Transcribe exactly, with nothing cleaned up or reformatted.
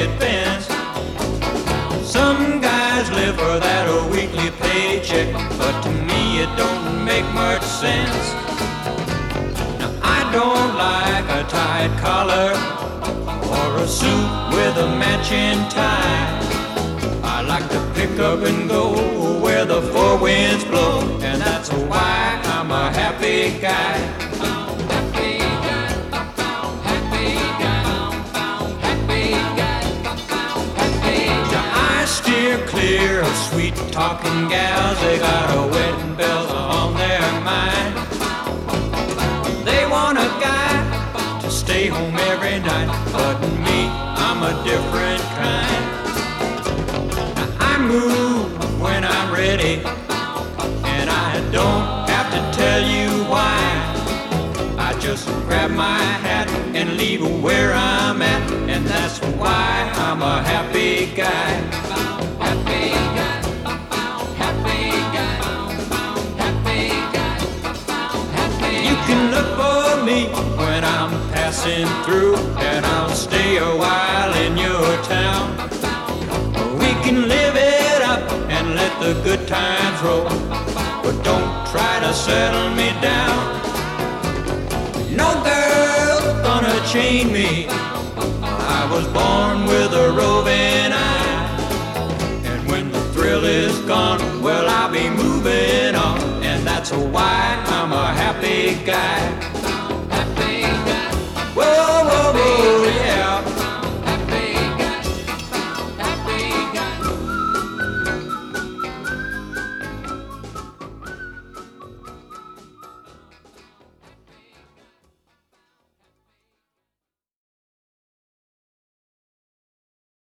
picket fence. Some guys live for that a weekly paycheck, but to me it don't make much sense. Now I don't like a tight collar or a suit with a matching tie. I like to pick up and go where the four winds blow, and that's why I'm a happy guy. Happy guy, happy guy, happy guy, happy guy. I steer clear of sweet-talking gals. They got a wedding bell on their mind. They want a guy to stay home every night, but me, I'm a different kind. I move when I'm ready, and I don't have to tell you why. I just grab my hat and leave where I'm at, and that's why I'm a happy guy. Happy guy, happy guy, happy guy, happy. You can look for me when I'm passing through, and I'll stay a while in your town. We can live it up and let the good times roll, but don't try to settle me down. No girl's gonna chain me. I was born with